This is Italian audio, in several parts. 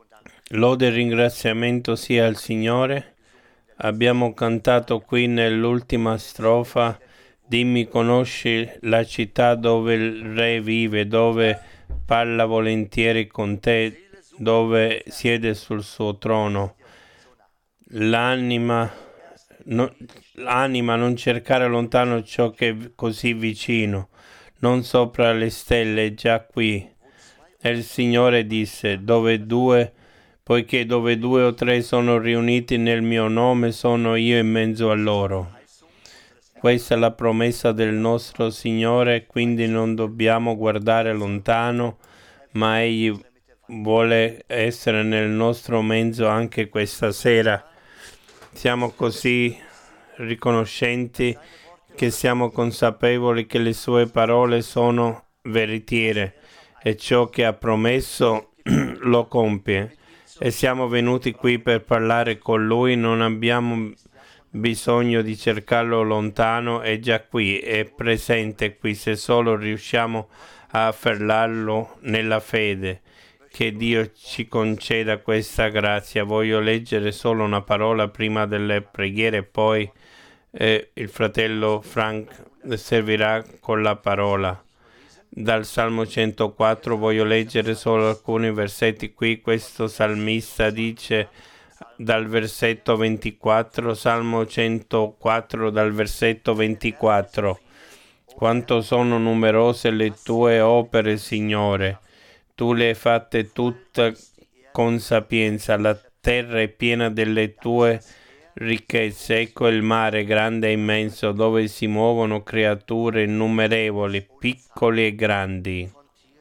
Lode e ringraziamento sia al Signore. Abbiamo cantato qui nell'ultima strofa: dimmi, conosci la città dove il Re vive, dove parla volentieri con te, dove siede sul suo trono. L'anima, no- L'anima, non cercare lontano ciò che è così vicino, non sopra le stelle, è già qui. E il Signore disse: poiché dove due o tre sono riuniti nel mio nome, sono io in mezzo a loro. Questa è la promessa del nostro Signore, quindi non dobbiamo guardare lontano, ma Egli vuole essere nel nostro mezzo anche questa sera. Siamo così riconoscenti che siamo consapevoli che le sue parole sono veritiere e ciò che ha promesso lo compie. E siamo venuti qui per parlare con Lui, non abbiamo bisogno di cercarlo lontano, è già qui, è presente qui, se solo riusciamo a afferrarlo nella fede. Che Dio ci conceda questa grazia. Voglio leggere solo una parola prima delle preghiere, poi il fratello Frank servirà con la parola. Dal Salmo 104 voglio leggere solo alcuni versetti qui. Questo salmista dice dal versetto 24, Salmo 104 dal versetto 24: quanto sono numerose le tue opere, Signore, tu le hai fatte tutte con sapienza, la terra è piena delle tue ricchezze. Ecco il mare grande e immenso, dove si muovono creature innumerevoli, piccoli e grandi.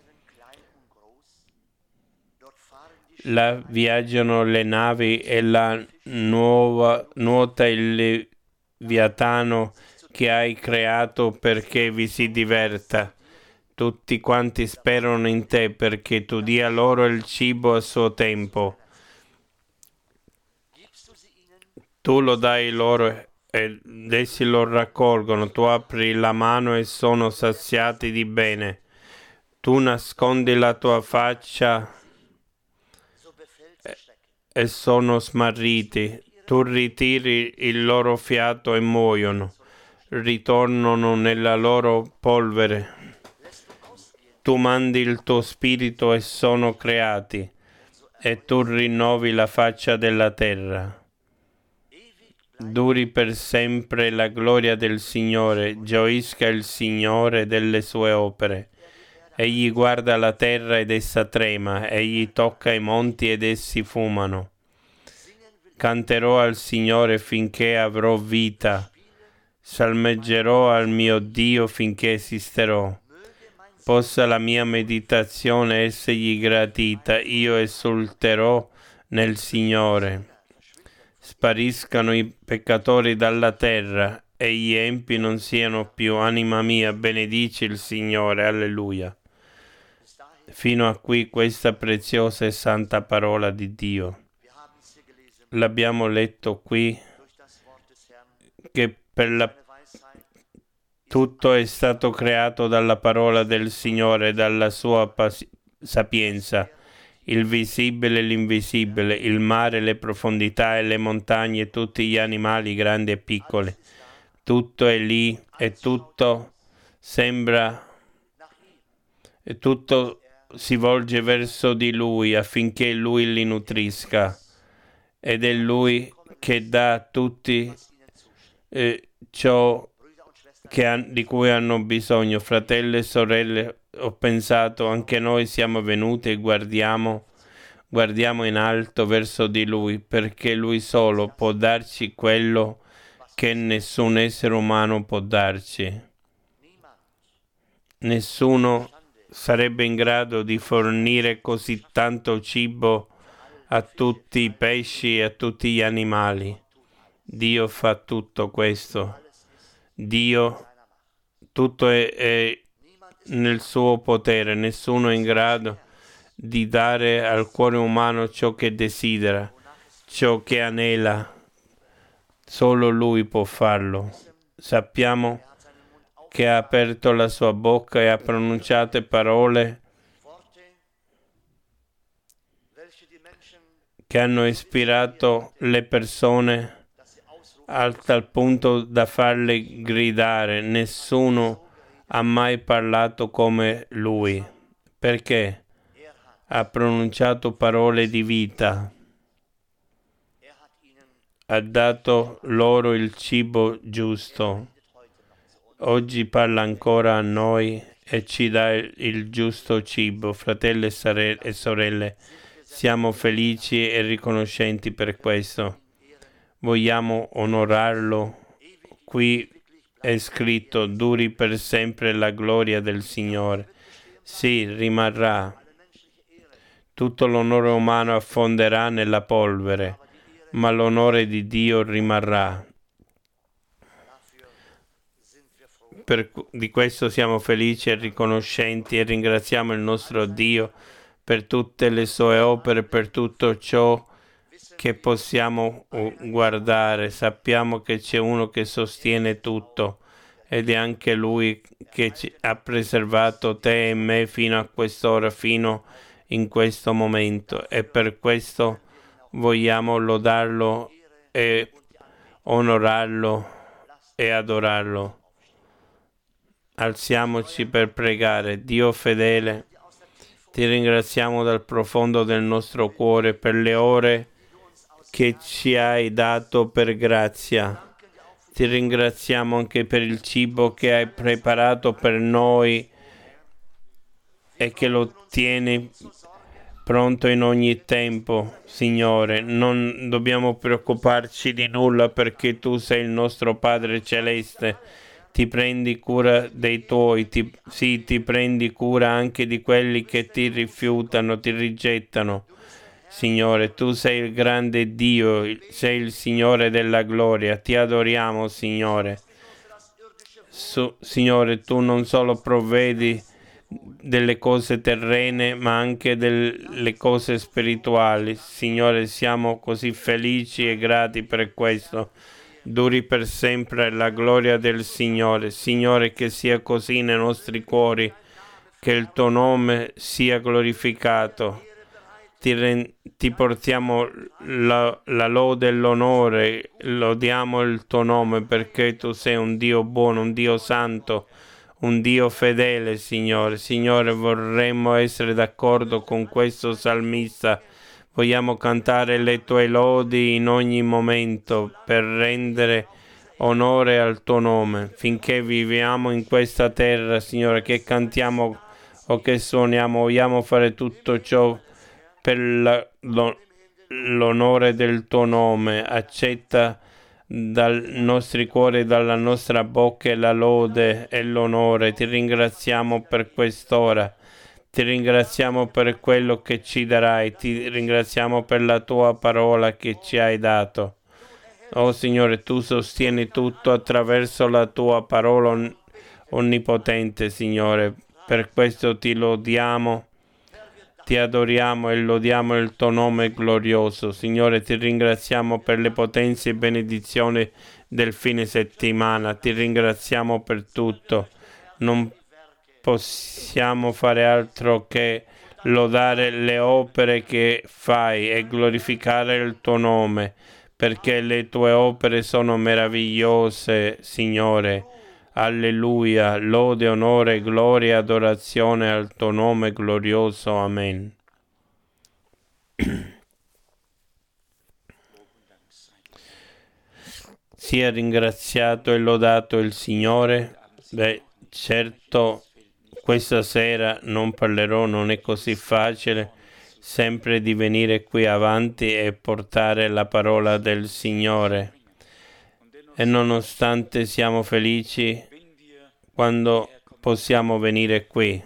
Là viaggiano le navi e nuota il Leviatano che hai creato perché vi si diverta. Tutti quanti sperano in te perché tu dia loro il cibo a suo tempo. Tu lo dai loro ed essi lo raccolgono. Tu apri la mano e sono saziati di bene. Tu nascondi la tua faccia e sono smarriti. Tu ritiri il loro fiato e muoiono. Ritornano nella loro polvere. Tu mandi il tuo spirito e sono creati, e tu rinnovi la faccia della terra. Duri per sempre la gloria del Signore, gioisca il Signore delle sue opere. Egli guarda la terra ed essa trema, egli tocca i monti ed essi fumano. Canterò al Signore finché avrò vita, salmeggerò al mio Dio finché esisterò. Possa la mia meditazione essergli gratita, io esulterò nel Signore. Spariscano i peccatori dalla terra e gli empi non siano più. Anima mia, benedici il Signore, alleluia. Fino a qui questa preziosa e santa parola di Dio. L'abbiamo letto qui che tutto è stato creato dalla parola del Signore, dalla sua sapienza, il visibile e l'invisibile, il mare, le profondità e le montagne, tutti gli animali grandi e piccoli. Tutto è lì e tutto sembra, e tutto si volge verso di Lui affinché Lui li nutrisca. Ed è Lui che dà a tutti ciò di cui hanno bisogno. Fratelli e sorelle, ho pensato, anche noi siamo venuti e guardiamo in alto verso di Lui, perché Lui solo può darci quello che nessun essere umano può darci. Nessuno sarebbe in grado di fornire così tanto cibo a tutti i pesci e a tutti gli animali. Dio fa tutto questo. Dio, tutto è nel suo potere, nessuno è in grado di dare al cuore umano ciò che desidera, ciò che anela. Solo Lui può farlo. Sappiamo che ha aperto la sua bocca e ha pronunciato parole che hanno ispirato le persone a tal punto da farle gridare. Nessuno ha mai parlato come lui, perché ha pronunciato parole di vita, ha dato loro il cibo giusto. Oggi parla ancora a noi e ci dà il giusto cibo. Fratelli e sorelle, siamo felici e riconoscenti per questo. Vogliamo onorarlo. Qui è scritto: duri per sempre la gloria del Signore. Sì, rimarrà. Tutto l'onore umano affonderà nella polvere, ma l'onore di Dio rimarrà. Di questo siamo felici e riconoscenti e ringraziamo il nostro Dio per tutte le sue opere, per tutto ciò che possiamo guardare. Sappiamo che c'è uno che sostiene tutto ed è anche Lui che ci ha preservato te e me fino a quest'ora, fino in questo momento, e per questo vogliamo lodarlo e onorarlo e adorarlo. Alziamoci per pregare. Dio fedele, ti ringraziamo dal profondo del nostro cuore per le ore che ci hai dato per grazia. Ti ringraziamo anche per il cibo che hai preparato per noi e che lo tieni pronto in ogni tempo, Signore. Non dobbiamo preoccuparci di nulla perché tu sei il nostro Padre Celeste. Ti prendi cura dei tuoi, ti prendi cura anche di quelli che ti rifiutano, ti rigettano. Signore, tu sei il grande Dio, sei il Signore della gloria. Ti adoriamo, Signore. Signore, tu non solo provvedi delle cose terrene, ma anche delle cose spirituali. Signore, siamo così felici e grati per questo. Duri per sempre la gloria del Signore. Signore, che sia così nei nostri cuori, che il tuo nome sia glorificato. Ti portiamo la lode e l'onore, lodiamo il tuo nome perché tu sei un Dio buono, un Dio santo, un Dio fedele, Signore. Signore, vorremmo essere d'accordo con questo salmista. Vogliamo cantare le tue lodi in ogni momento per rendere onore al tuo nome. Finché viviamo in questa terra, Signore, che cantiamo o che suoniamo, vogliamo fare tutto ciò per l'onore del tuo nome. Accetta dai nostri cuori, dalla nostra bocca la lode e l'onore. Ti ringraziamo per quest'ora. Ti ringraziamo per quello che ci darai. Ti ringraziamo per la tua parola che ci hai dato. Oh Signore, tu sostieni tutto attraverso la tua parola onnipotente, Signore. Per questo ti lodiamo. Ti adoriamo e lodiamo il tuo nome glorioso. Signore, ti ringraziamo per le potenze e benedizioni del fine settimana. Ti ringraziamo per tutto. Non possiamo fare altro che lodare le opere che fai e glorificare il tuo nome, perché le tue opere sono meravigliose, Signore. Alleluia, lode, onore, gloria e adorazione al tuo nome glorioso. Amen. Sia ringraziato e lodato il Signore. Certo, questa sera non parlerò, non è così facile sempre di venire qui avanti e portare la parola del Signore. E nonostante siamo felici quando possiamo venire qui,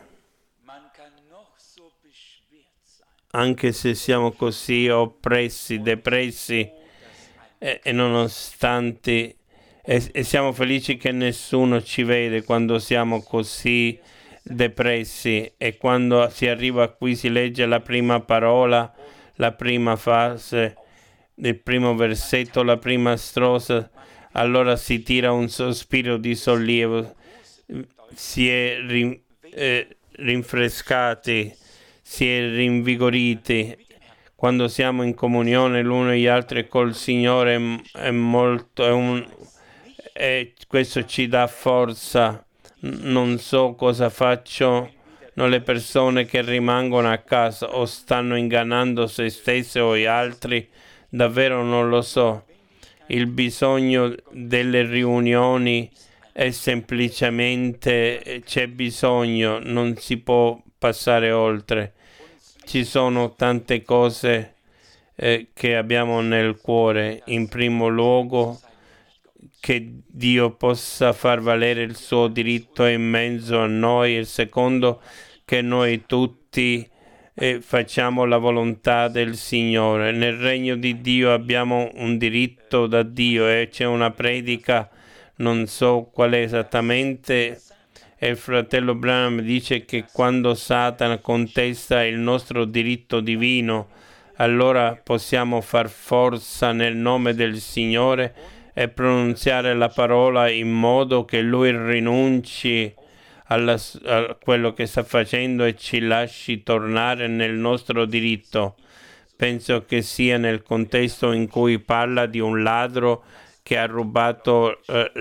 anche se siamo così oppressi, depressi, e nonostante e siamo felici che nessuno ci vede quando siamo così depressi, e quando si arriva qui si legge la prima parola, la prima frase, il primo versetto, la prima strofa, allora si tira un sospiro di sollievo, si è rinfrescati, si è rinvigoriti quando siamo in comunione l'uno e gli altri col Signore e questo ci dà forza. Non so cosa faccio le persone che rimangono a casa o stanno ingannando se stesse o gli altri, davvero non lo so. Il bisogno delle riunioni è semplicemente c'è bisogno, non si può passare oltre. Ci sono tante cose che abbiamo nel cuore. In primo luogo, che Dio possa far valere il suo diritto in mezzo a noi. Il secondo, che noi tutti facciamo la volontà del Signore. Nel regno di Dio abbiamo un diritto da Dio e c'è una predica, non so qual è esattamente, e il fratello Branham dice che quando Satana contesta il nostro diritto divino, allora possiamo far forza nel nome del Signore e pronunziare la parola in modo che Lui rinunci a quello che sta facendo e ci lasci tornare nel nostro diritto. Penso che sia nel contesto in cui parla di un ladro che ha rubato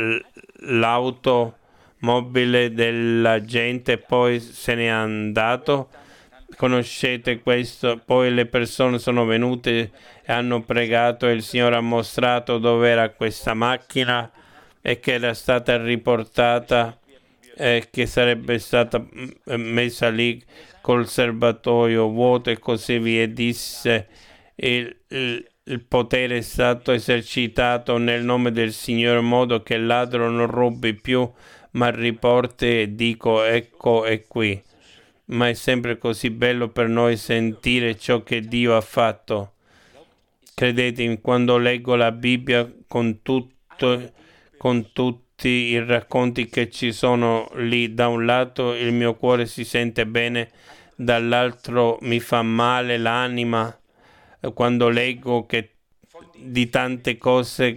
l'automobile della gente e poi se n'è andato. Conoscete questo? Poi le persone sono venute e hanno pregato e il Signore ha mostrato dove era questa macchina e che era stata riportata e che sarebbe stata messa lì col serbatoio vuoto e così via. Disse il potere è stato esercitato nel nome del Signore in modo che il ladro non rubi più ma riporti e dico ecco è qui. Ma è sempre così bello per noi sentire ciò che Dio ha fatto. Credetemi, quando leggo la Bibbia con tutti i racconti che ci sono lì, da un lato il mio cuore si sente bene, dall'altro mi fa male l'anima quando leggo di tante cose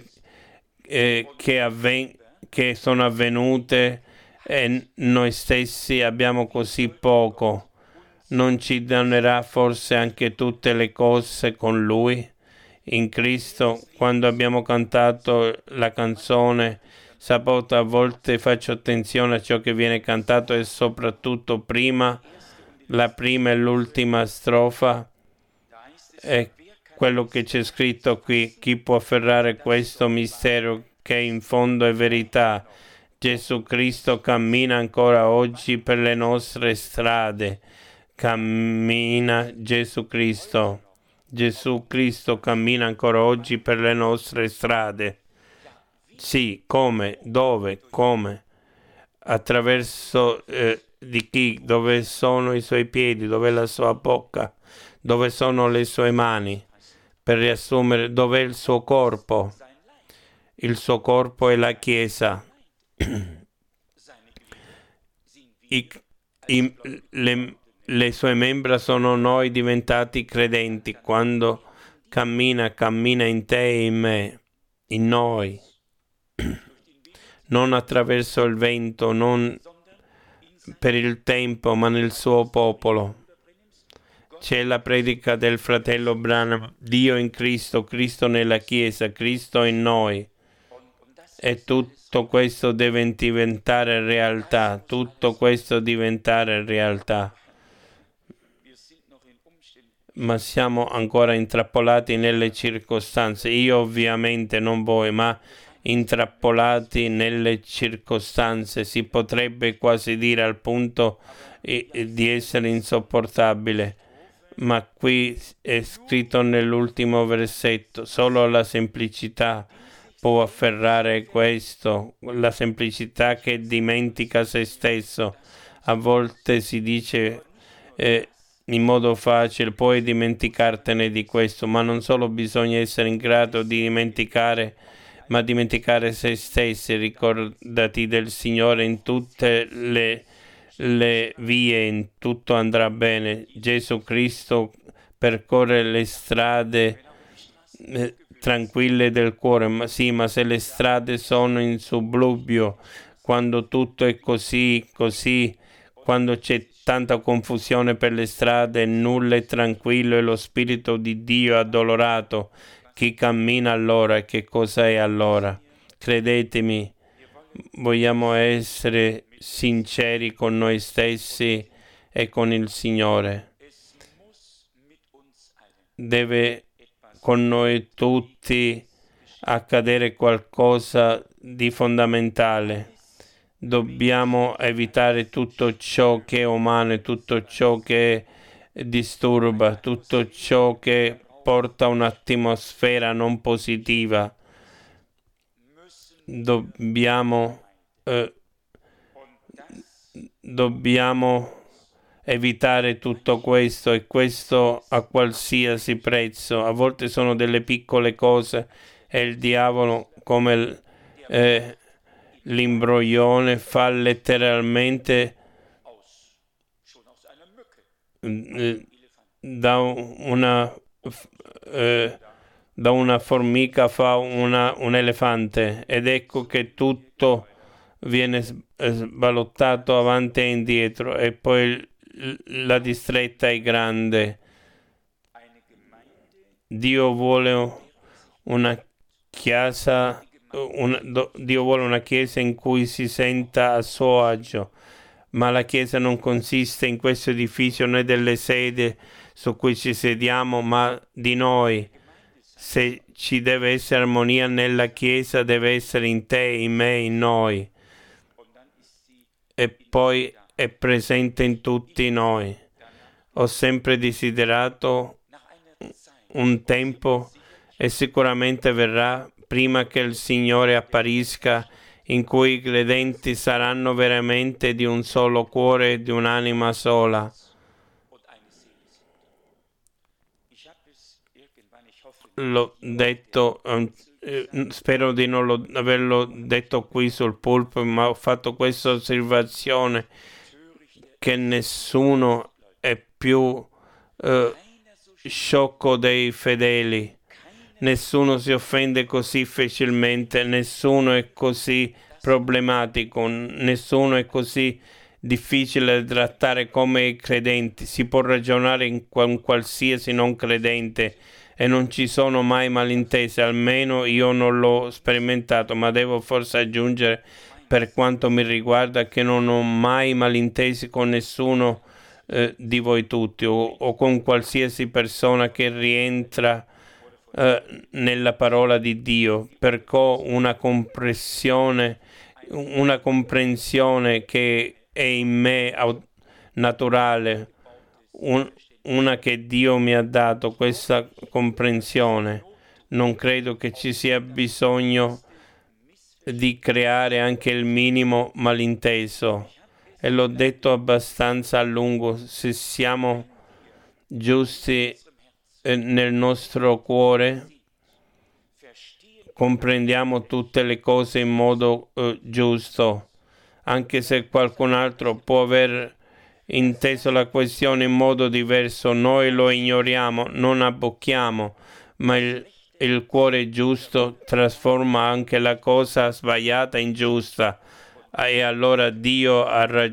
che sono avvenute e noi stessi abbiamo così poco. Non ci donerà forse anche tutte le cose con Lui? In Cristo, quando abbiamo cantato la canzone, sabato, a volte faccio attenzione a ciò che viene cantato e soprattutto la prima e l'ultima strofa è quello che c'è scritto qui. Chi può afferrare questo mistero che in fondo è verità? Gesù Cristo cammina ancora oggi per le nostre strade. Cammina Gesù Cristo. Gesù Cristo cammina ancora oggi per le nostre strade. Sì, come? Dove? Come? Attraverso di chi? Dove sono i suoi piedi? Dove è la sua bocca? Dove sono le sue mani? Per riassumere, dov'è il suo corpo? Il suo corpo è la Chiesa. Le sue membra sono noi diventati credenti. Quando cammina in te e in me, in noi, non attraverso il vento, non per il tempo, ma nel suo popolo. C'è la predica del fratello Branham, Dio in Cristo, Cristo nella Chiesa, Cristo in noi. E tutto questo deve diventare realtà, tutto questo diventare realtà. Ma siamo ancora intrappolati nelle circostanze. Io ovviamente, non voi, ma intrappolati nelle circostanze. Si potrebbe quasi dire al punto di essere insopportabile. Ma qui è scritto nell'ultimo versetto, solo la semplicità può afferrare questo, la semplicità che dimentica se stesso. A volte si dice in modo facile, puoi dimenticartene di questo, ma non solo bisogna essere in grado di dimenticare, ma dimenticare se stessi. Ricordati del Signore in tutte le vie, in tutto andrà bene. Gesù Cristo percorre le strade tranquille del cuore, ma se le strade sono in subbuglio, quando tutto è così, quando c'è tanta confusione per le strade, nulla è tranquillo e lo Spirito di Dio è addolorato. Chi cammina allora e che cosa è allora? Credetemi, vogliamo essere sinceri con noi stessi e con il Signore. Deve con noi tutti accadere qualcosa di fondamentale. Dobbiamo evitare tutto ciò che è umano e tutto ciò che disturba, tutto ciò che porta un'atmosfera non positiva. Dobbiamo evitare tutto questo, e questo a qualsiasi prezzo. A volte sono delle piccole cose e il diavolo, come l'imbroglione, fa letteralmente da una formica fa un elefante, ed ecco che tutto viene sballottato avanti e indietro, e poi la distretta è grande. Dio vuole una chiesa, Dio vuole una chiesa in cui si senta a suo agio, ma la chiesa non consiste in questo edificio né delle sedie su cui ci sediamo, ma di noi. Se ci deve essere armonia nella chiesa, deve essere in te, in me, in noi, e poi è presente in tutti noi. Ho sempre desiderato un tempo, e sicuramente verrà, prima che il Signore apparisca, in cui i credenti saranno veramente di un solo cuore e di un'anima sola. L'ho detto, spero di non averlo detto qui sul pulpito, ma ho fatto questa osservazione, che nessuno è più sciocco dei fedeli. Nessuno si offende così facilmente, nessuno è così problematico, nessuno è così difficile da trattare come i credenti. Si può ragionare con qualsiasi non credente e non ci sono mai malintesi, almeno io non l'ho sperimentato, ma devo forse aggiungere, per quanto mi riguarda, che non ho mai malintesi con nessuno di voi tutti, o con qualsiasi persona che rientra nella parola di Dio, perché una comprensione che è in me naturale, una che Dio mi ha dato, questa comprensione. Non credo che ci sia bisogno di creare anche il minimo malinteso, e l'ho detto abbastanza a lungo. Se siamo giusti nel nostro cuore, comprendiamo tutte le cose in modo giusto, anche se qualcun altro può aver inteso la questione in modo diverso. Noi lo ignoriamo, non abbocchiamo, ma il cuore giusto trasforma anche la cosa sbagliata in giusta, e allora Dio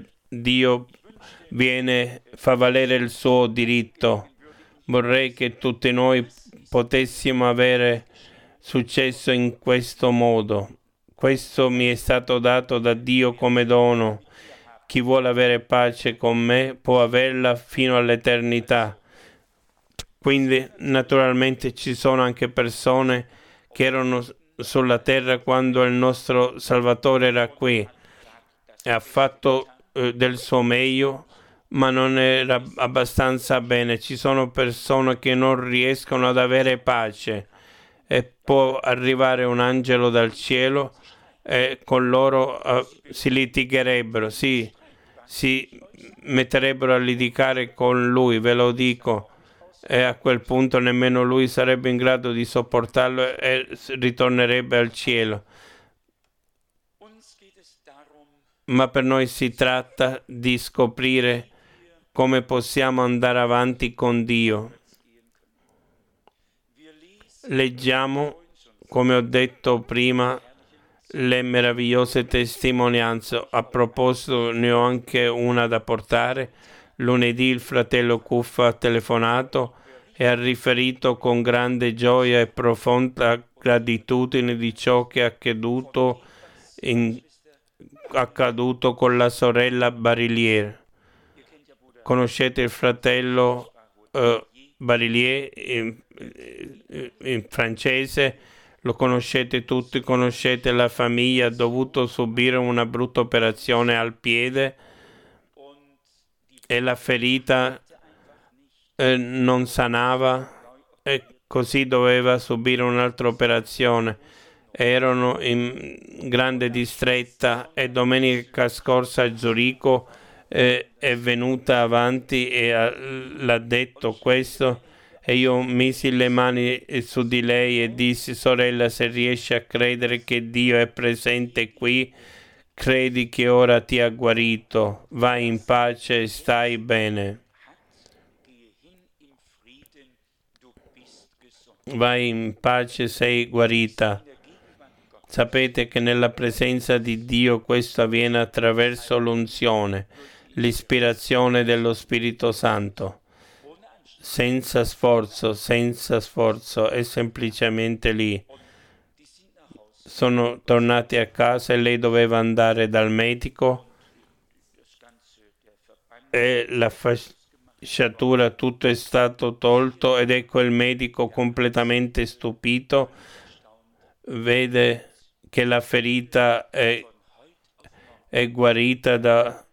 fa valere il suo diritto. Vorrei che tutti noi potessimo avere successo in questo modo. Questo mi è stato dato da Dio come dono. Chi vuole avere pace con me può averla fino all'eternità. Quindi naturalmente ci sono anche persone che erano sulla terra quando il nostro Salvatore era qui, e ha fatto del suo meglio, ma non era abbastanza bene. Ci sono persone che non riescono ad avere pace, e può arrivare un angelo dal cielo e con loro si litigherebbero, si metterebbero a litigare con lui, ve lo dico, e a quel punto nemmeno lui sarebbe in grado di sopportarlo e ritornerebbe al cielo. Ma per noi si tratta di scoprire come possiamo andare avanti con Dio. Leggiamo, come ho detto prima, le meravigliose testimonianze. A proposito, ne ho anche una da portare. Lunedì il fratello Cuff ha telefonato e ha riferito con grande gioia e profonda gratitudine di ciò che è accaduto con la sorella Barillier. Conoscete il fratello Barillier in francese, lo conoscete tutti, conoscete la famiglia, ha dovuto subire una brutta operazione al piede e la ferita non sanava e così doveva subire un'altra operazione. Erano in grande distretta e domenica scorsa a Zurigo è venuta avanti e l'ha detto questo e io misi le mani su di lei e dissi: sorella, se riesci a credere che Dio è presente qui, credi che ora ti ha guarito, vai in pace e stai bene. Vai in pace, sei guarita. Sapete che nella presenza di Dio questo avviene attraverso l'unzione, l'ispirazione dello Spirito Santo. Senza sforzo, è semplicemente lì. Sono tornati a casa e lei doveva andare dal medico e la fasciatura, tutto è stato tolto ed ecco il medico completamente stupito, vede che la ferita è guarita da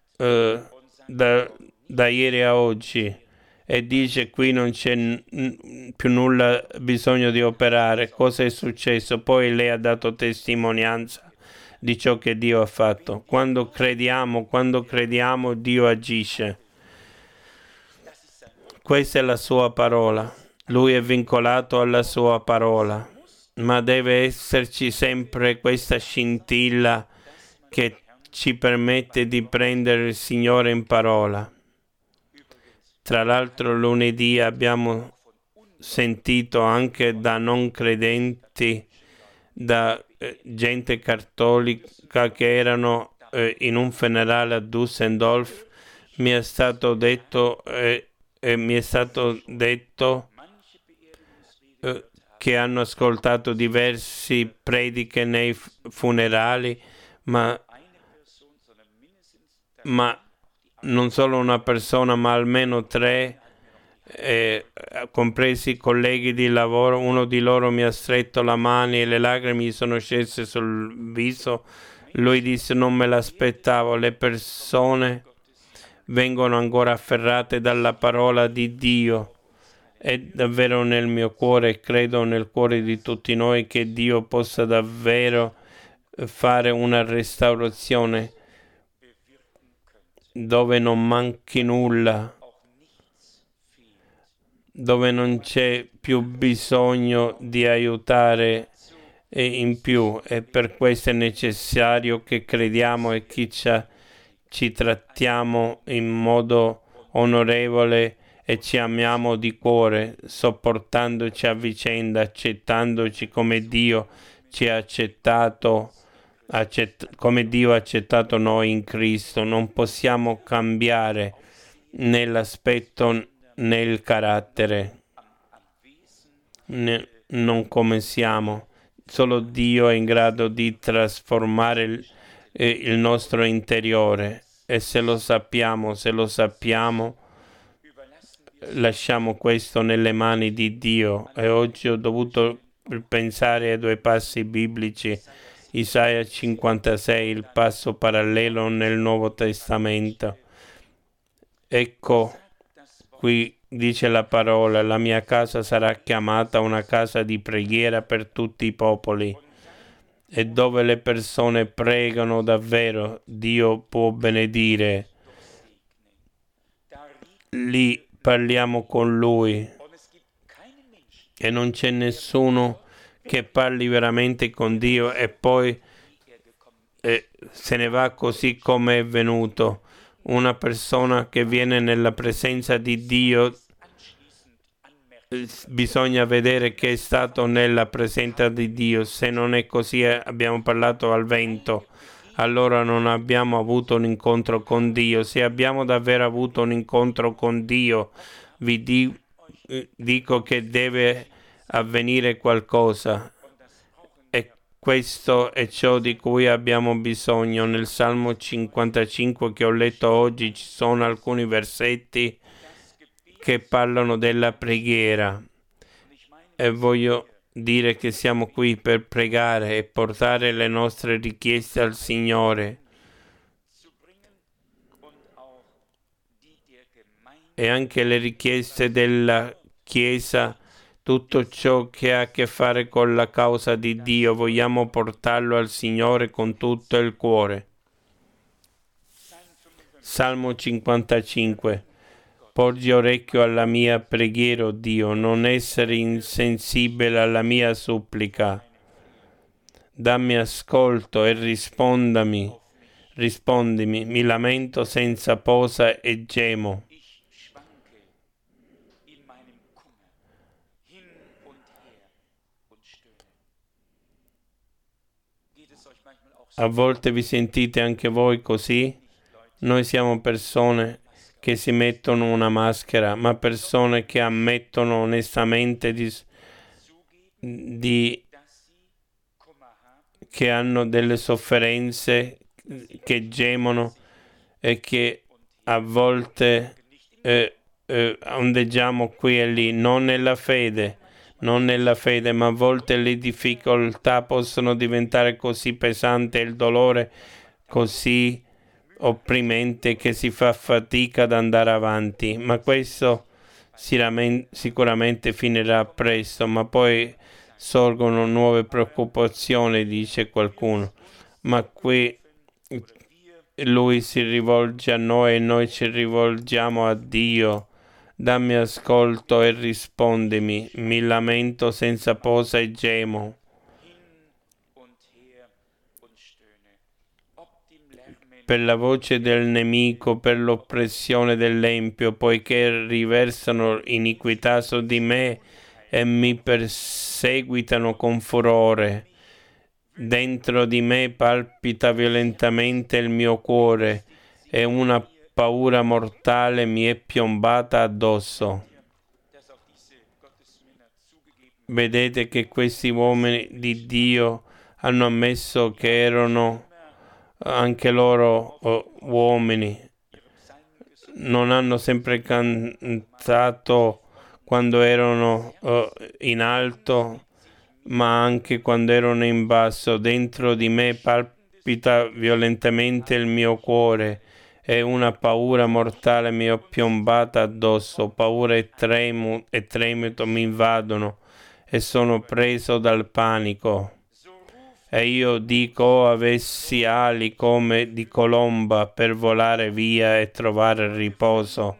ieri a oggi e dice: qui non c'è più nulla bisogno di operare. Cosa è successo? Poi lei ha dato testimonianza di ciò che Dio ha fatto. Quando crediamo, Dio agisce. Questa è la sua parola. Lui è vincolato alla sua parola, ma deve esserci sempre questa scintilla che ci permette di prendere il Signore in parola. Tra l'altro lunedì abbiamo sentito anche da non credenti, da gente cattolica che erano in un funerale a Düsseldorf. Mi è stato detto che hanno ascoltato diversi prediche nei funerali, ma non solo una persona, ma almeno 3, compresi i colleghi di lavoro. Uno di loro mi ha stretto la mano e le lacrime gli sono scese sul viso. Lui disse: non me l'aspettavo. Le persone vengono ancora afferrate dalla parola di Dio. È davvero nel mio cuore e credo nel cuore di tutti noi che Dio possa davvero fare una restaurazione dove non manchi nulla, dove non c'è più bisogno di aiutare in più, e per questo è necessario che crediamo e ci trattiamo in modo onorevole e ci amiamo di cuore, sopportandoci a vicenda, accettandoci come Dio ci ha accettato, come Dio ha accettato noi in Cristo. Non possiamo cambiare nell'aspetto, nel carattere, non come siamo. Solo Dio è in grado di trasformare il nostro interiore, e se lo sappiamo, lasciamo questo nelle mani di Dio. E oggi ho dovuto pensare ai 2 passi biblici. Isaia 56, il passo parallelo nel Nuovo Testamento. Ecco, qui dice la parola: la mia casa sarà chiamata una casa di preghiera per tutti i popoli. E dove le persone pregano davvero, Dio può benedire. Lì parliamo con Lui e non c'è nessuno che parli veramente con Dio e poi se ne va così come è venuto. Una persona che viene nella presenza di Dio, bisogna vedere che è stato nella presenza di Dio. Se non è così, abbiamo parlato al vento, allora non abbiamo avuto un incontro con Dio. Se abbiamo davvero avuto un incontro con Dio, vi dico che deve avvenire qualcosa. E questo è ciò di cui abbiamo bisogno. Nel Salmo 55 che ho letto oggi ci sono alcuni versetti che parlano della preghiera. E voglio dire che siamo qui per pregare e portare le nostre richieste al Signore e anche le richieste della Chiesa, tutto ciò che ha a che fare con la causa di Dio, vogliamo portarlo al Signore con tutto il cuore. Salmo 55. Porgi orecchio alla mia preghiera, o Dio, non essere insensibile alla mia supplica. Dammi ascolto e rispondimi, mi lamento senza posa e gemo. A volte vi sentite anche voi così? Noi siamo persone che si mettono una maschera, ma persone che ammettono onestamente che hanno delle sofferenze, che gemono e che a volte ondeggiamo qui e lì, non nella fede, ma a volte le difficoltà possono diventare così pesanti e il dolore così opprimente che si fa fatica ad andare avanti, ma questo sicuramente finirà presto, ma poi sorgono nuove preoccupazioni, dice qualcuno, ma qui lui si rivolge a noi e noi ci rivolgiamo a Dio. Dammi ascolto e rispondimi, mi lamento senza posa e gemo. Per la voce del nemico, per l'oppressione dell'empio, poiché riversano iniquità su di me e mi perseguitano con furore. Dentro di me palpita violentemente il mio cuore e una paura mortale mi è piombata addosso. Vedete che questi uomini di Dio hanno ammesso che erano anche loro uomini, non hanno sempre cantato quando erano in alto, ma anche quando erano in basso. Dentro di me palpita violentemente il mio cuore e una paura mortale mi è piombata addosso. Paura e tremito mi invadono e sono preso dal panico. E io dico, oh, avessi ali come di colomba per volare via e trovare riposo.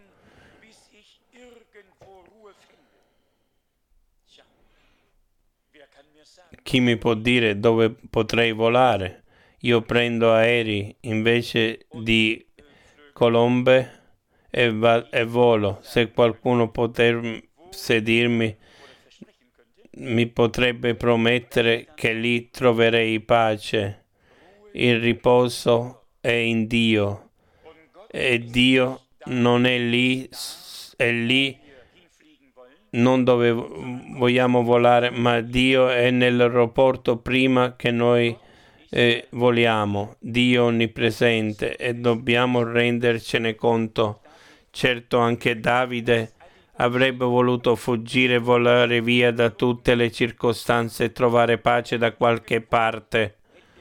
Chi mi può dire dove potrei volare? Io prendo aerei invece di colombe e volo. Se qualcuno potesse dirmi, mi potrebbe promettere che lì troverei pace. Il riposo è in Dio e Dio non è lì, è lì non dove vogliamo volare, ma Dio è nell'aeroporto prima che noi voliamo. Dio onnipresente e dobbiamo rendercene conto. Certo anche Davide avrebbe voluto fuggire e volare via da tutte le circostanze e trovare pace da qualche parte.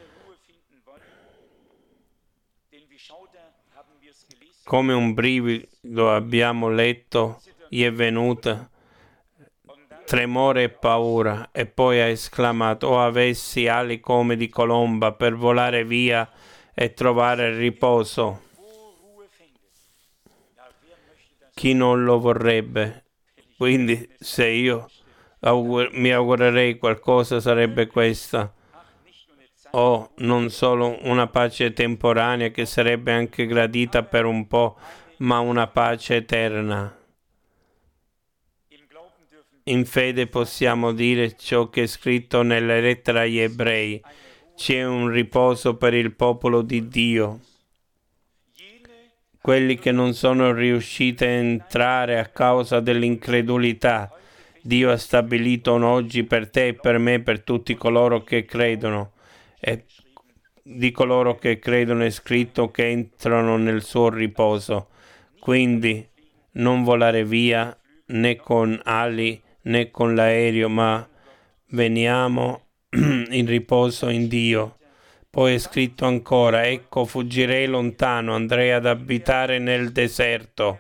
Come un brivido abbiamo letto, gli è venuta tremore e paura, e poi ha esclamato: «Oh, avessi ali come di colomba per volare via e trovare riposo». Chi non lo vorrebbe? Quindi se io mi augurerei qualcosa sarebbe questa. O non solo una pace temporanea che sarebbe anche gradita per un po', ma una pace eterna. In fede possiamo dire ciò che è scritto nella lettera agli Ebrei. c'è un riposo per il popolo di Dio. Quelli che non sono riusciti a entrare a causa dell'incredulità, Dio ha stabilito un oggi per te e per me, per tutti coloro che credono. E di coloro che credono è scritto che entrano nel suo riposo. Quindi non volare via né con ali né con l'aereo, ma veniamo in riposo in Dio. Poi è scritto ancora: ecco, fuggirei lontano, andrei ad abitare nel deserto.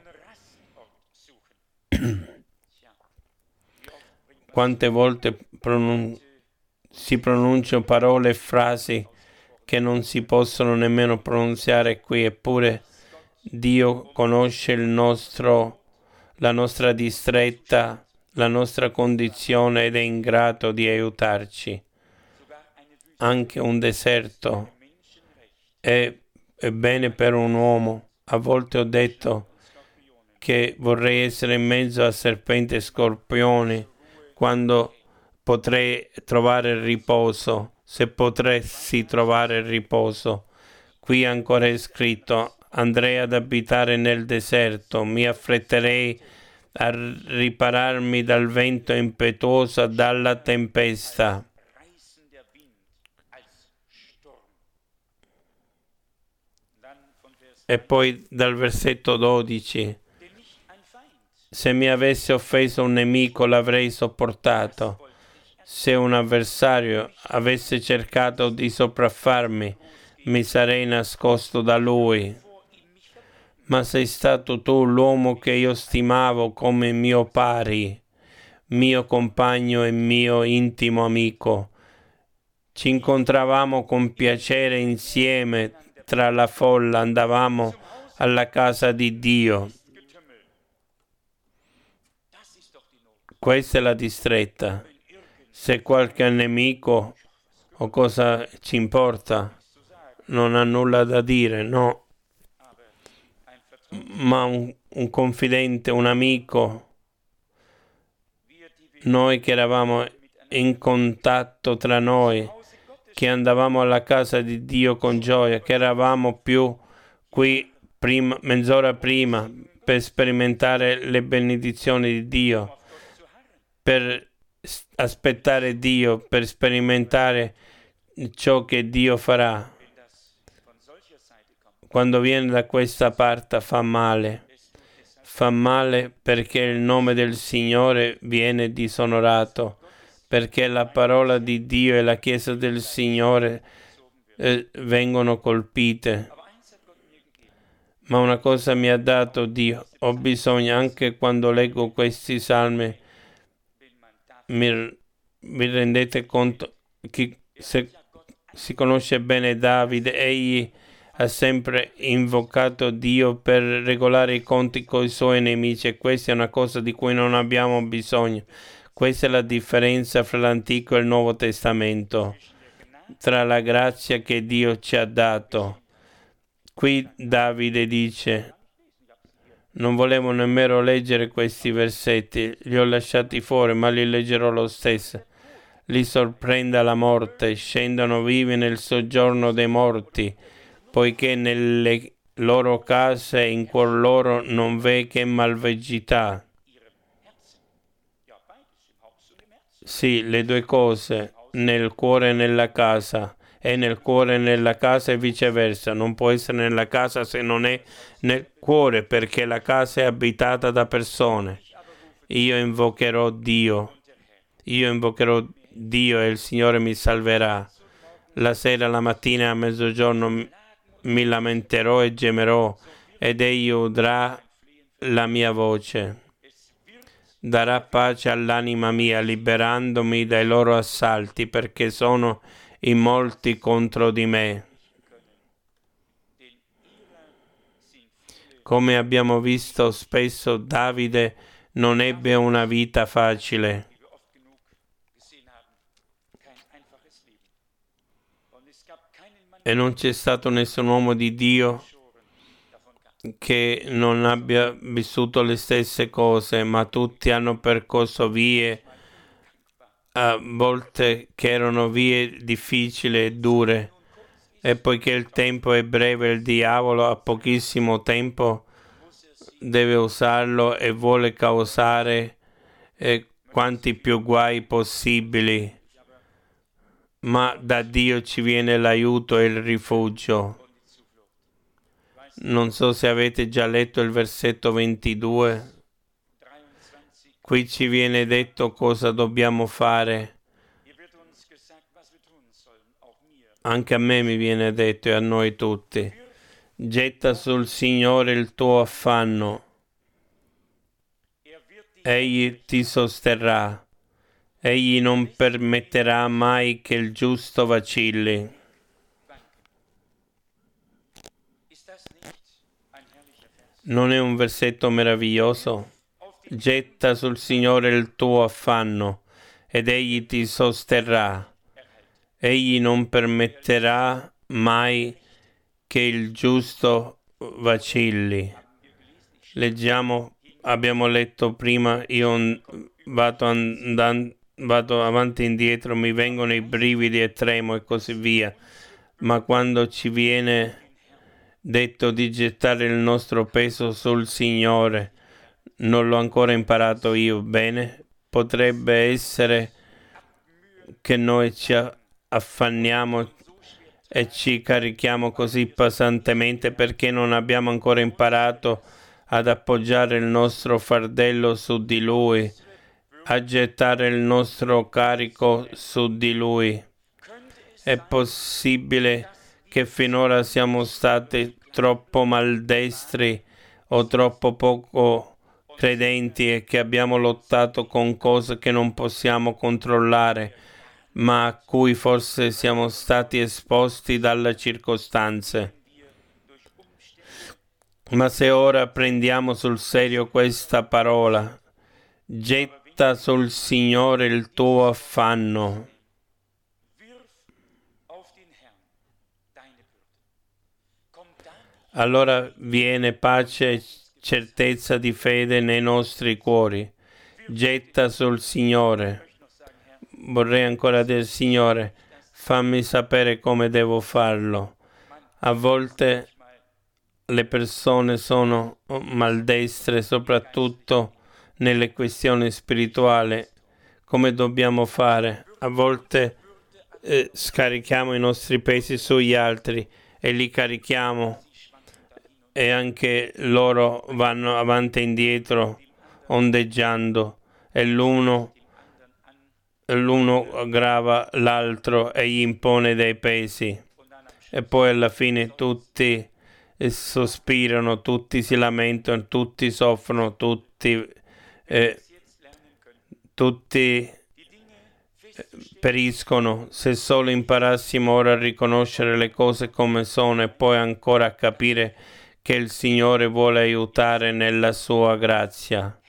Quante volte si pronunciano parole e frasi che non si possono nemmeno pronunciare qui, eppure Dio conosce la nostra distretta, la nostra condizione ed è in grado di aiutarci. Anche un deserto è bene per un uomo. A volte ho detto che vorrei essere in mezzo a serpenti e scorpioni quando potrei trovare il riposo, se potessi trovare il riposo. Qui ancora è scritto: andrei ad abitare nel deserto, mi affretterei a ripararmi dal vento impetuoso, dalla tempesta. E poi dal versetto 12: se mi avesse offeso un nemico l'avrei sopportato. Se un avversario avesse cercato di sopraffarmi, mi sarei nascosto da lui. Ma sei stato tu l'uomo che io stimavo come mio pari, mio compagno e mio intimo amico. Ci incontravamo con piacere insieme tra la folla, andavamo alla casa di Dio. Questa è la distretta. Se qualche nemico o cosa ci importa, non ha nulla da dire, no. Ma un confidente, un amico, noi che eravamo in contatto tra noi, che andavamo alla casa di Dio con gioia, che eravamo più qui mezz'ora prima per sperimentare le benedizioni di Dio, per aspettare Dio, per sperimentare ciò che Dio farà. Quando viene da questa parte fa male perché il nome del Signore viene disonorato, perché la parola di Dio e la Chiesa del Signore vengono colpite. Ma una cosa mi ha dato Dio: ho bisogno, anche quando leggo questi salmi, mi rendete conto che se si conosce bene Davide, egli ha sempre invocato Dio per regolare i conti con i suoi nemici, e questa è una cosa di cui non abbiamo bisogno. Questa è la differenza fra l'Antico e il Nuovo Testamento, tra la grazia che Dio ci ha dato. Qui Davide dice: non volevo nemmeno leggere questi versetti, li ho lasciati fuori, ma li leggerò lo stesso. Li sorprenda la morte, scendano vivi nel soggiorno dei morti, poiché nelle loro case e in cuor loro non v'è che malvagità. Sì, le due cose, nel cuore e nella casa, e nel cuore e nella casa e viceversa. Non può essere nella casa se non è nel cuore, perché la casa è abitata da persone. Io invocherò Dio e il Signore mi salverà. La sera, la mattina, a mezzogiorno mi lamenterò e gemerò, ed egli udrà la mia voce. Darà pace all'anima mia, liberandomi dai loro assalti, perché sono in molti contro di me. Come abbiamo visto spesso, Davide non ebbe una vita facile. E non c'è stato nessun uomo di Dio che non abbia vissuto le stesse cose, ma tutti hanno percorso vie a volte che erano vie difficili e dure, e poiché il tempo è breve, il diavolo ha pochissimo tempo, deve usarlo e vuole causare quanti più guai possibili, ma da Dio ci viene l'aiuto e il rifugio. Non so se avete già letto il versetto 22. Qui ci viene detto cosa dobbiamo fare. Anche a me mi viene detto e a noi tutti. Getta sul Signore il tuo affanno. Egli ti sosterrà. Egli non permetterà mai che il giusto vacilli. Non è un versetto meraviglioso? Getta sul Signore il tuo affanno ed Egli ti sosterrà. Egli non permetterà mai che il giusto vacilli. Leggiamo, abbiamo letto prima, io vado avanti e indietro, mi vengono i brividi e tremo e così via. Ma quando ci viene detto di gettare il nostro peso sul Signore, non l'ho ancora imparato io bene, potrebbe essere che noi ci affanniamo e ci carichiamo così pesantemente perché non abbiamo ancora imparato ad appoggiare il nostro fardello su di Lui, a gettare il nostro carico su di Lui. È possibile che finora siamo stati troppo maldestri o troppo poco credenti e che abbiamo lottato con cose che non possiamo controllare, ma a cui forse siamo stati esposti dalle circostanze. Ma se ora prendiamo sul serio questa parola, getta sul Signore il tuo affanno. Allora viene pace e certezza di fede nei nostri cuori. Getta sul Signore. Vorrei ancora dire, Signore, fammi sapere come devo farlo. A volte le persone sono maldestre, soprattutto nelle questioni spirituali. Come dobbiamo fare? A volte scarichiamo i nostri pesi sugli altri e li carichiamo e anche loro vanno avanti e indietro ondeggiando e l'uno aggrava l'altro e gli impone dei pesi e poi alla fine tutti sospirano, tutti si lamentano, tutti soffrono, tutti periscono. Se solo imparassimo ora a riconoscere le cose come sono e poi ancora a capire che il Signore vuole aiutare nella sua grazia.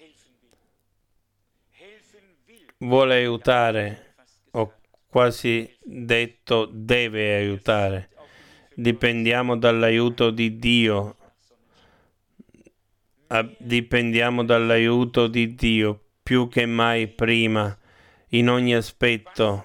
Vuole aiutare, ho quasi detto deve aiutare. Dipendiamo dall'aiuto di Dio. Dipendiamo dall'aiuto di Dio più che mai prima in ogni aspetto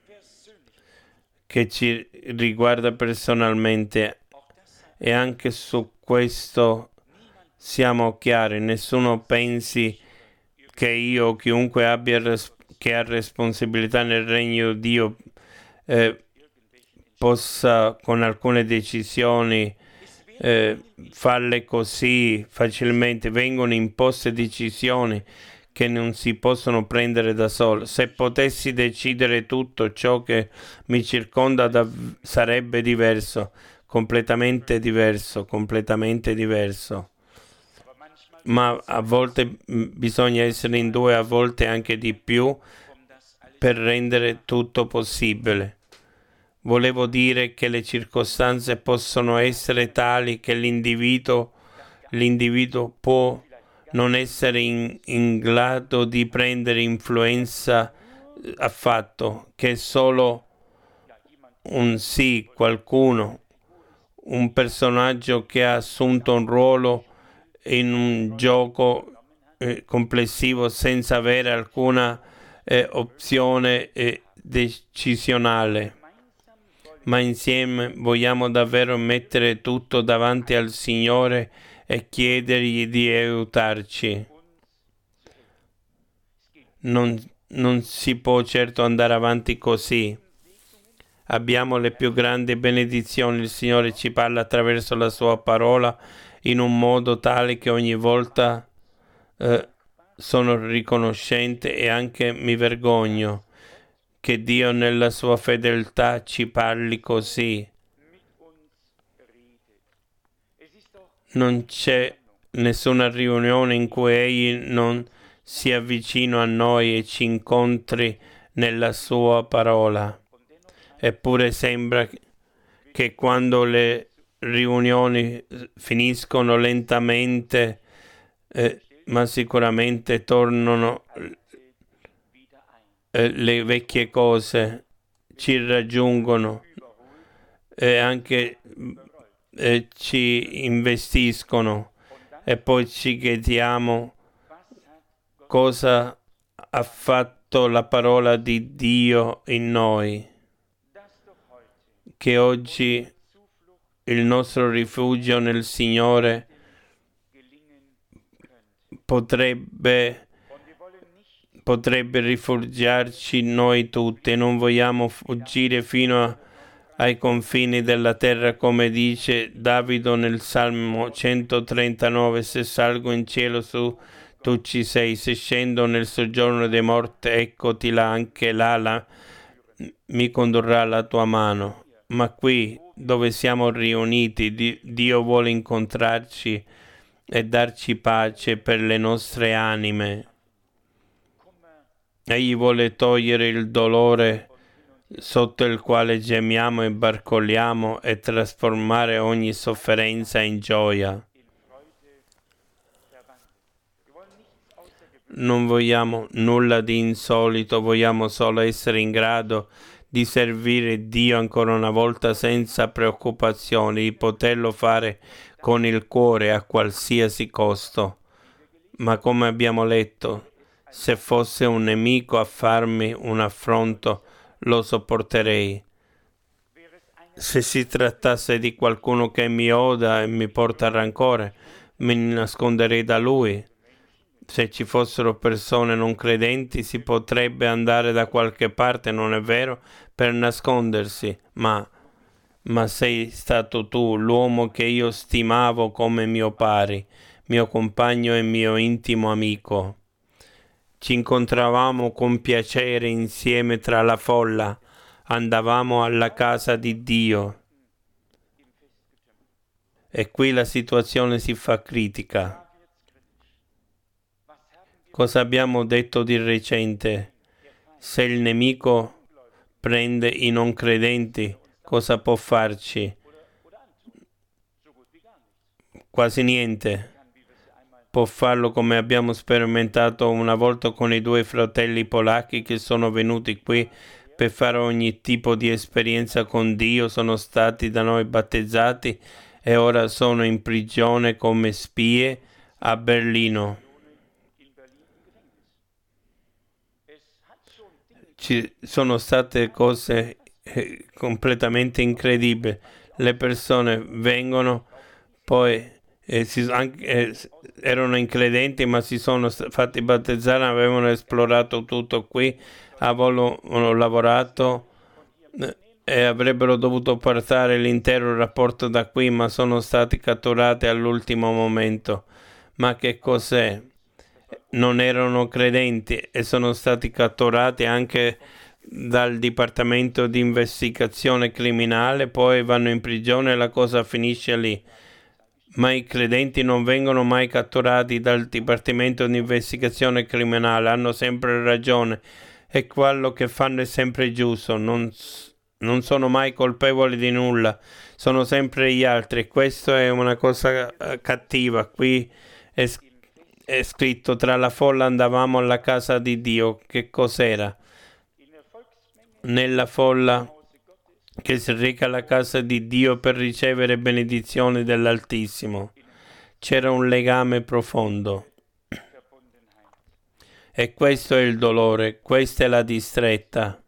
che ci riguarda personalmente, e anche su questo siamo chiari. Nessuno pensi che io o chiunque che ha responsabilità nel regno di Dio possa con alcune decisioni farle così facilmente. Vengono imposte decisioni che non si possono prendere da solo. Se potessi decidere tutto ciò che mi circonda sarebbe diverso, completamente diverso. Ma a volte bisogna essere in due, a volte anche di più, per rendere tutto possibile. Volevo dire che le circostanze possono essere tali che l'individuo può non essere in grado di prendere influenza affatto, che solo qualcuno, un personaggio che ha assunto un ruolo in un gioco complessivo senza avere alcuna opzione decisionale, ma insieme vogliamo davvero mettere tutto davanti al Signore e chiedergli di aiutarci. Non si può certo andare avanti così. Abbiamo le più grandi benedizioni. Il Signore ci parla attraverso la sua parola in un modo tale che ogni volta sono riconoscente e anche mi vergogno che Dio nella sua fedeltà ci parli così. Non c'è nessuna riunione in cui Egli non sia vicino a noi e ci incontri nella sua parola. Eppure sembra che quando le riunioni finiscono lentamente, ma sicuramente tornano le vecchie cose, ci raggiungono e anche ci investiscono e poi ci chiediamo cosa ha fatto la parola di Dio in noi, che oggi il nostro rifugio nel Signore potrebbe rifugiarci noi tutti. Non vogliamo fuggire fino ai confini della terra, come dice Davido nel Salmo 139: se salgo in cielo tu ci sei, se scendo nel soggiorno dei morti, eccoti là, anche là mi condurrà la tua mano. Ma qui dove siamo riuniti, Dio vuole incontrarci e darci pace per le nostre anime. Egli vuole togliere il dolore sotto il quale gemiamo e barcolliamo e trasformare ogni sofferenza in gioia. Non vogliamo nulla di insolito, vogliamo solo essere in grado di servire Dio ancora una volta senza preoccupazioni, di poterlo fare con il cuore a qualsiasi costo. Ma come abbiamo letto, se fosse un nemico a farmi un affronto, lo sopporterei. Se si trattasse di qualcuno che mi odia e mi porta rancore, mi nasconderei da lui. Se ci fossero persone non credenti, si potrebbe andare da qualche parte, non è vero, per nascondersi, ma sei stato tu, l'uomo che io stimavo come mio pari, mio compagno e mio intimo amico. Ci incontravamo con piacere insieme tra la folla, andavamo alla casa di Dio. E qui la situazione si fa critica. Cosa abbiamo detto di recente? Se il nemico prende i non credenti, cosa può farci? Quasi niente. Può farlo come abbiamo sperimentato una volta con i 2 fratelli polacchi che sono venuti qui per fare ogni tipo di esperienza con Dio, sono stati da noi battezzati e ora sono in prigione come spie a Berlino. Ci sono state cose completamente incredibili. Le persone vengono, poi erano incredenti, ma si sono fatti battezzare, avevano esplorato tutto qui, avevano lavorato e avrebbero dovuto portare l'intero rapporto da qui, ma sono stati catturati all'ultimo momento. Ma che cos'è? Non erano credenti e sono stati catturati anche dal Dipartimento di Investigazione Criminale, poi vanno in prigione e la cosa finisce lì. Ma i credenti non vengono mai catturati dal Dipartimento di Investigazione Criminale, hanno sempre ragione e quello che fanno è sempre giusto, non sono mai colpevoli di nulla, sono sempre gli altri. Questo è una cosa cattiva. Qui è scritto: tra la folla andavamo alla casa di Dio. Che cos'era? Nella folla che si reca alla casa di Dio per ricevere benedizioni dell'Altissimo c'era un legame profondo E questo è il dolore, questa è la distretta.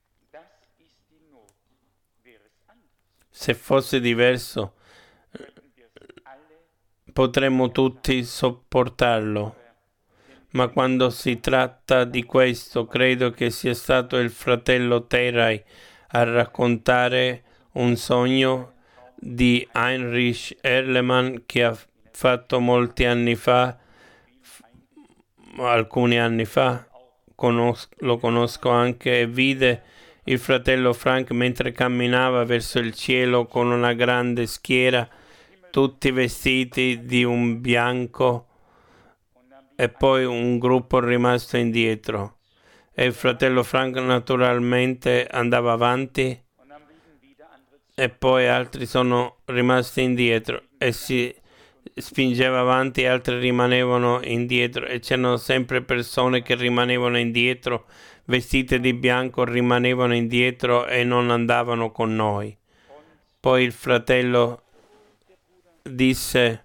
Se fosse diverso, potremmo tutti sopportarlo. Ma quando si tratta di questo, credo che sia stato il fratello Terry a raccontare un sogno di Heinrich Erlemann che ha fatto molti anni fa, alcuni anni fa, lo conosco anche, e vide il fratello Frank mentre camminava verso il cielo con una grande schiera, tutti vestiti di un bianco, e poi un gruppo rimasto indietro. E il fratello Frank naturalmente andava avanti e poi altri sono rimasti indietro e si spingeva avanti e altri rimanevano indietro e c'erano sempre persone che rimanevano indietro, vestite di bianco, rimanevano indietro e non andavano con noi. Poi il fratello disse: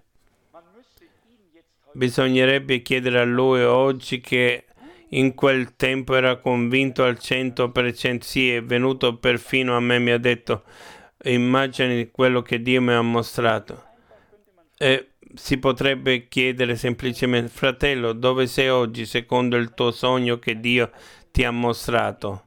bisognerebbe chiedere a lui oggi, che in quel tempo era convinto al 100%, sì, è venuto perfino a me, mi ha detto: immagini quello che Dio mi ha mostrato. E si potrebbe chiedere semplicemente: fratello, dove sei oggi secondo il tuo sogno che Dio ti ha mostrato?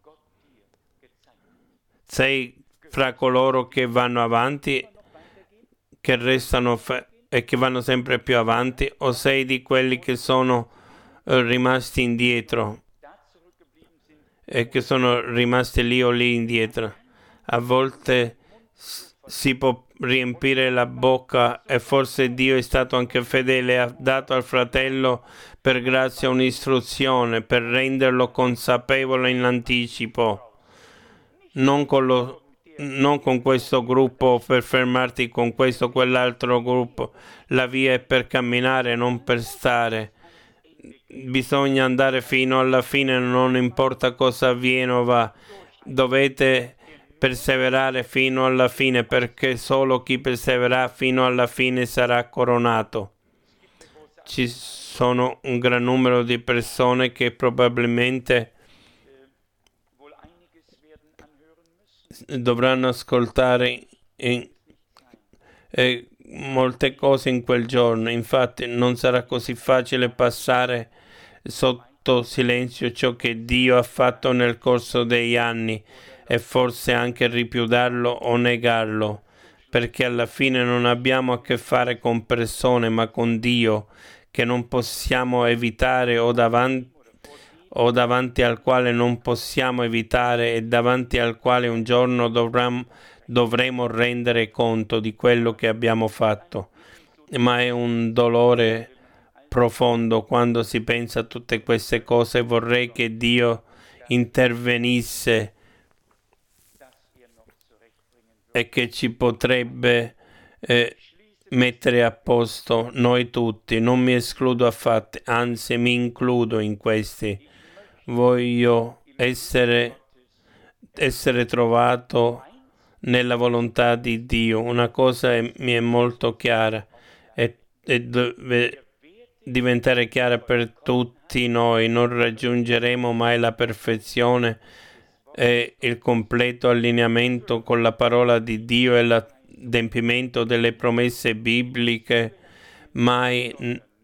Sei fra coloro che vanno avanti, che restano e che vanno sempre più avanti, o sei di quelli che sono rimasti indietro e che sono rimasti lì o lì indietro? A volte si può riempire la bocca, e forse Dio è stato anche fedele, ha dato al fratello per grazia un'istruzione per renderlo consapevole in anticipo, non con questo gruppo, per fermarti con questo o quell'altro gruppo. La via è per camminare, non per stare. Bisogna andare fino alla fine, non importa cosa avviene o va. Dovete perseverare fino alla fine, perché solo chi persevererà fino alla fine sarà coronato. Ci sono un gran numero di persone che probabilmente dovranno ascoltare molte cose in quel giorno. Infatti non sarà così facile passare sotto silenzio ciò che Dio ha fatto nel corso degli anni, e forse anche rifiutarlo o negarlo, perché alla fine non abbiamo a che fare con persone, ma con Dio, che non possiamo evitare, o davanti al quale non possiamo evitare, e davanti al quale un giorno dovremo rendere conto di quello che abbiamo fatto. Ma è un dolore profondo quando si pensa a tutte queste cose. Vorrei che Dio intervenisse e che ci potrebbe mettere a posto noi tutti. Non mi escludo affatto, anzi mi includo in questi. Voglio essere trovato nella volontà di Dio. Una cosa mi è molto chiara, e deve diventare chiara per tutti noi: non raggiungeremo mai la perfezione e il completo allineamento con la parola di Dio e l'adempimento delle promesse bibliche mai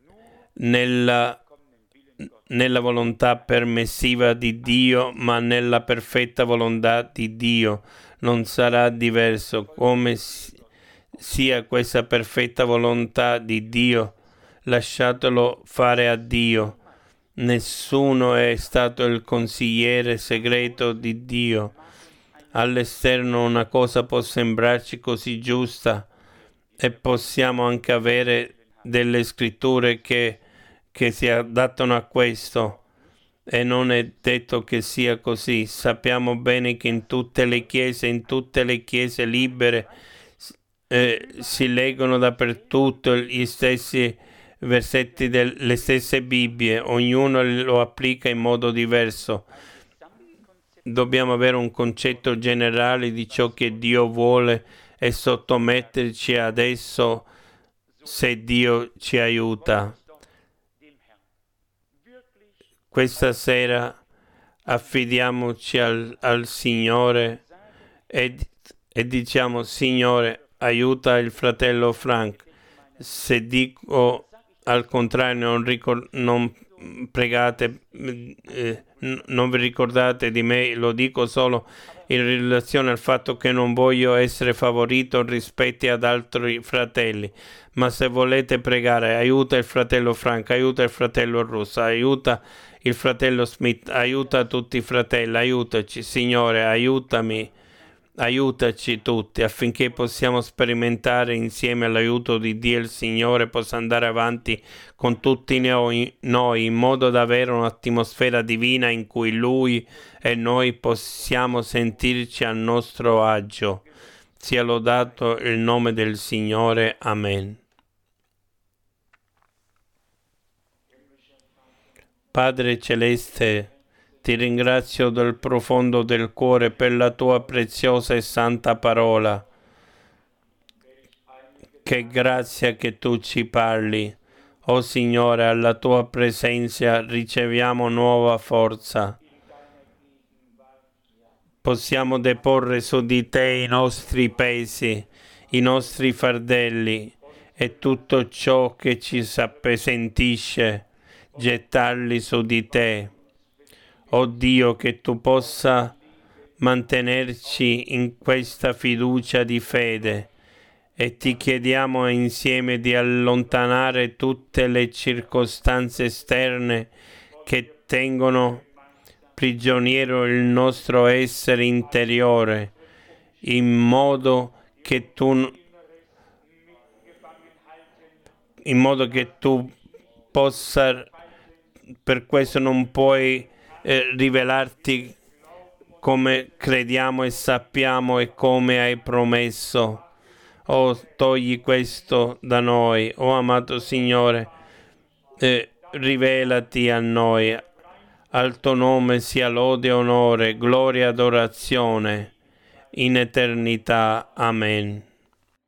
nella volontà permissiva di Dio, ma nella perfetta volontà di Dio. Non sarà diverso. Come sia questa perfetta volontà di Dio, lasciatelo fare a Dio. Nessuno è stato il consigliere segreto di Dio. All'esterno una cosa può sembrarci così giusta, e possiamo anche avere delle scritture che si adattano a questo, e non è detto che sia così. Sappiamo bene che in tutte le chiese libere si leggono dappertutto gli stessi versetti delle stesse Bibbie, ognuno lo applica in modo diverso. Dobbiamo avere un concetto generale di ciò che Dio vuole e sottometterci ad esso, se Dio ci aiuta. Questa sera affidiamoci al Signore e diciamo: Signore, aiuta il fratello Frank. Se dico al contrario, non pregate, non vi ricordate di me, lo dico solo in relazione al fatto che non voglio essere favorito rispetto ad altri fratelli. Ma se volete pregare, aiuta il fratello Frank, aiuta il fratello Russo, aiuta il fratello Smith, aiuta tutti i fratelli, aiutaci, Signore, aiutami. Aiutaci tutti affinché possiamo sperimentare insieme l'aiuto di Dio il Signore, possa andare avanti con tutti noi in modo da avere un'atmosfera divina in cui Lui e noi possiamo sentirci a nostro agio. Sia lodato il nome del Signore. Amen. Padre Celeste, ti ringrazio dal profondo del cuore per la tua preziosa e santa parola. Che grazia che tu ci parli. O Signore, alla tua presenza riceviamo nuova forza. Possiamo deporre su di te i nostri pesi, i nostri fardelli e tutto ciò che ci s'appesantisce, gettarli su di te. O Dio, che tu possa mantenerci in questa fiducia di fede, e ti chiediamo insieme di allontanare tutte le circostanze esterne che tengono prigioniero il nostro essere interiore, in modo che tu possa, per questo non puoi rivelarti come crediamo e sappiamo e come hai promesso. Oh, togli questo da noi, oh amato Signore, rivelati a noi. Al tuo nome sia lode e onore, gloria e adorazione in eternità. Amen.